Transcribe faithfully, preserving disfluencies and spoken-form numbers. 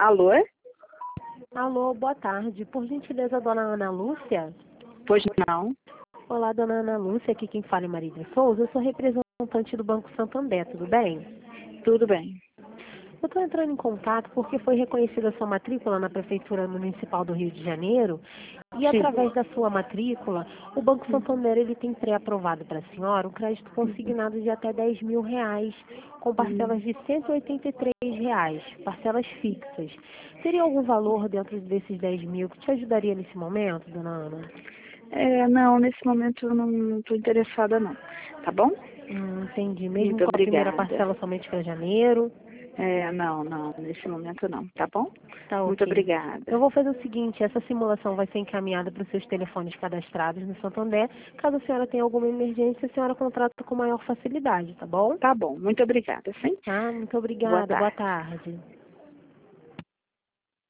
Alô? Alô, boa tarde. Por gentileza, dona Ana Lúcia? Pois não. Olá, dona Ana Lúcia. Aqui quem fala é Marília Souza. Eu sou representante do Banco Santander, tudo bem? Tudo bem. Eu estou entrando em contato porque foi reconhecida a sua matrícula na Prefeitura Municipal do Rio de Janeiro e, Sim. através da sua matrícula, o Banco Santander ele tem pré-aprovado para a senhora um crédito consignado de até dez mil reais, com parcelas de cento e oitenta e três reais, parcelas fixas. Teria algum valor dentro desses dez mil que te ajudaria nesse momento, dona Ana? É, não, nesse momento eu não estou interessada não. Tá bom? Hum, entendi. Mesmo Muito com a primeira obrigada. parcela somente para janeiro? É, não, não, nesse momento não, tá bom? Tá Muito ok. obrigada. Eu vou fazer o seguinte, essa simulação vai ser encaminhada para os seus telefones cadastrados no Santander. Caso a senhora tenha alguma emergência, a senhora contrata com maior facilidade, tá bom? Tá bom, muito obrigada, sim? Tá, muito Boa obrigada. Boa tarde. tarde.